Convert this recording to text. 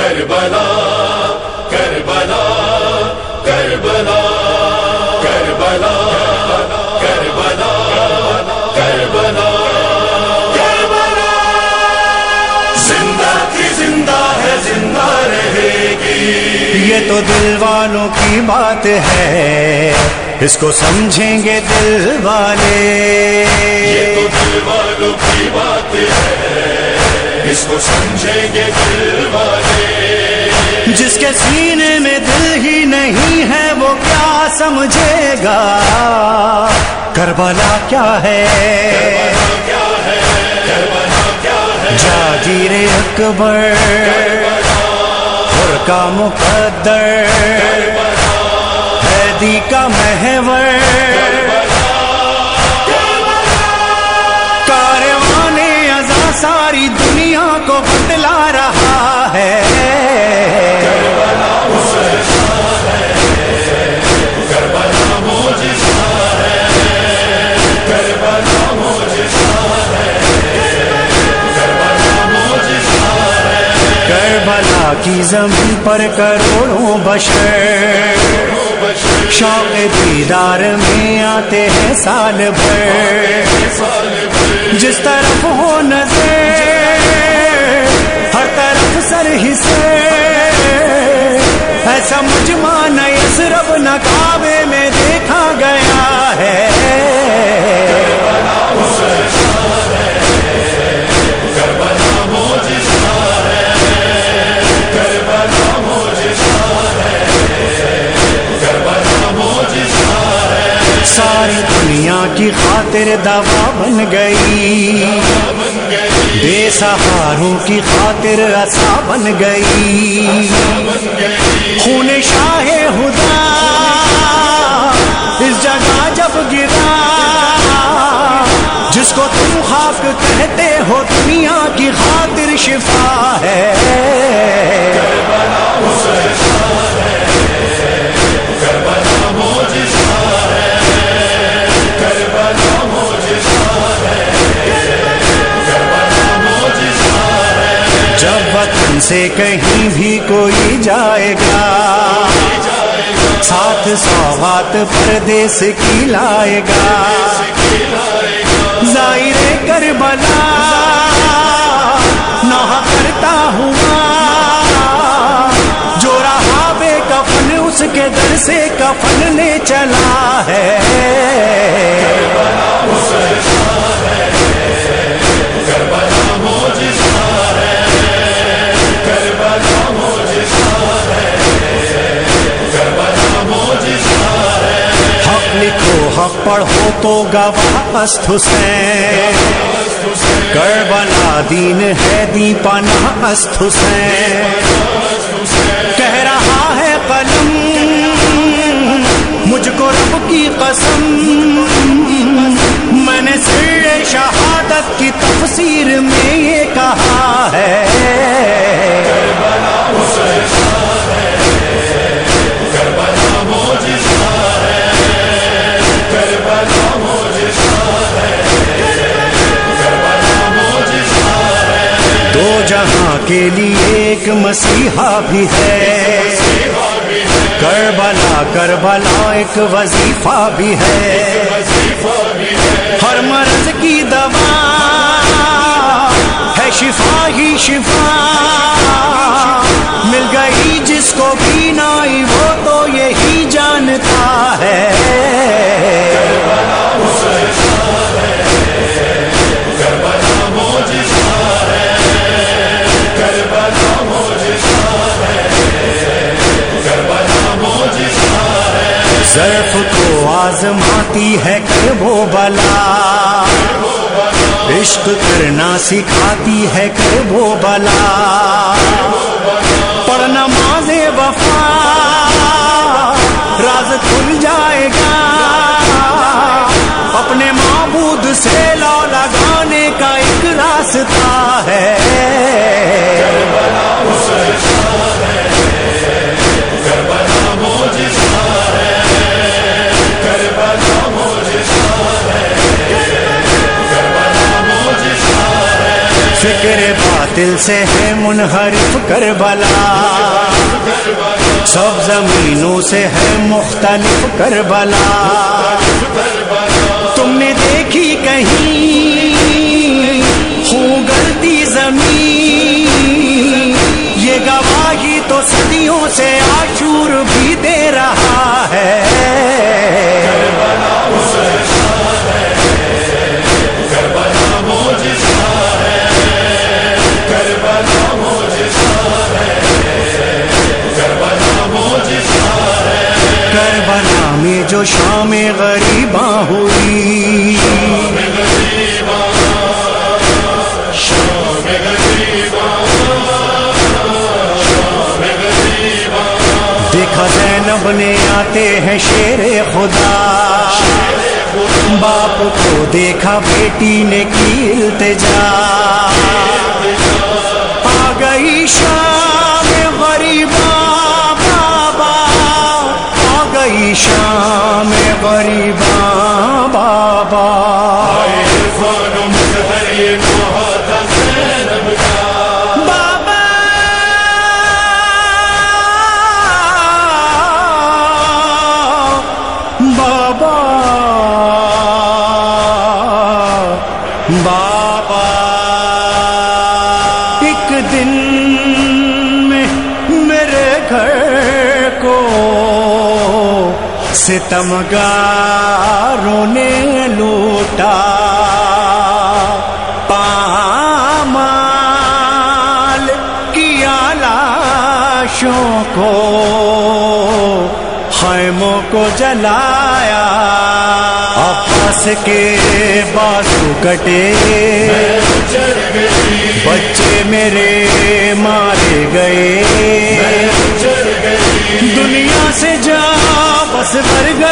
کربلا کربلا کربلا کربلا کربلا کربلا کربلا زندہ کی زندہ ہے زندہ رہے گی. یہ تو دل والوں کی بات ہے، اس کو سمجھیں گے دل والے. یہ تو دل والوں کی بات ہے، اس کو سمجھیں گے دل والے. جس کے سینے میں دل ہی نہیں ہے وہ کیا سمجھے گا کربلا کیا ہے. جاگیر اکبر کا مقدر حیدی کا محور کاروان ازاں ساری دنیا کو بتلا رہا ہے. کربلا کی زمین پر کروڑوں بشر شوق دیدار میں آتے ہیں سال بھر. جس طرف ہو نظر ہر طرف سر ہی سر، ایسا مجمع نہ یثرب نہ کعبے میں دیکھا گیا ہے. ساری دنیا کی خاطر دوا بن گئی، بے سہاروں کی خاطر عصا بن گئی. خون شاہ ہدا اس جگہ جب گرا، جس کو تم خاک کہتے ہو دنیا کی خاطر شفا ہے. جب وطن سے کہیں بھی کوئی جائے گا، ساتھ سوغات پردیس کی لائے گا. زائر کربلا نوحہ کرتا ہوا، جو رہا بے کفن اس کے در سے کفن لے چلا ہے. لکھو حق پڑھو تو گواہ است حسین، کربلا دین ہے دی پناہ است حسین. کہہ رہا ہے قلم مجھ کو رب کی قسم، میں نے سر شہادت کی تفسیر میں یہ کہا ہے. دو جہاں کے لیے ایک مسیحا بھی ہے، کربلا کربلا ایک وظیفہ بھی ہے. ہر مرض کی دوا ہے شفا ہی شفا، مل گئی جس کو بھی نائی وہ تو یہی جانتا ہے. ظرف کو آزماتی ہے کرب و بلا، عشق کرنا سکھاتی ہے کرب و بلا. پڑھ نماز وفا راز کھل جائے گا، اپنے معبود سے لو لگانے کا ایک راستہ ہے. فکر بات دل سے ہے منحرف کربلا، سب زمینوں سے ہے مختلف کربلا، تم نے دیکھی کہیں خون گلتی زمین، یہ گواہی تو صدیوں سے عاشور بھی دے رہا ہے۔ کربلا میں جو شام غریباں ہوئی، دیکھا زینب نے آتے ہیں شیر خدا، باپ کو دیکھا بیٹی نے کی التجا، آ گئی شام غریباں بابا، آ گئی شام غریباں بابا، بابا ایک دن میں میرے گھر کو ستمگاروں نے لوٹا، پامال کیا لاشوں کو، خیموں کو جلایا، آپس کے بازو کٹے، بچے میرے مارے گئے، دنیا سے جا بس بھر گئے۔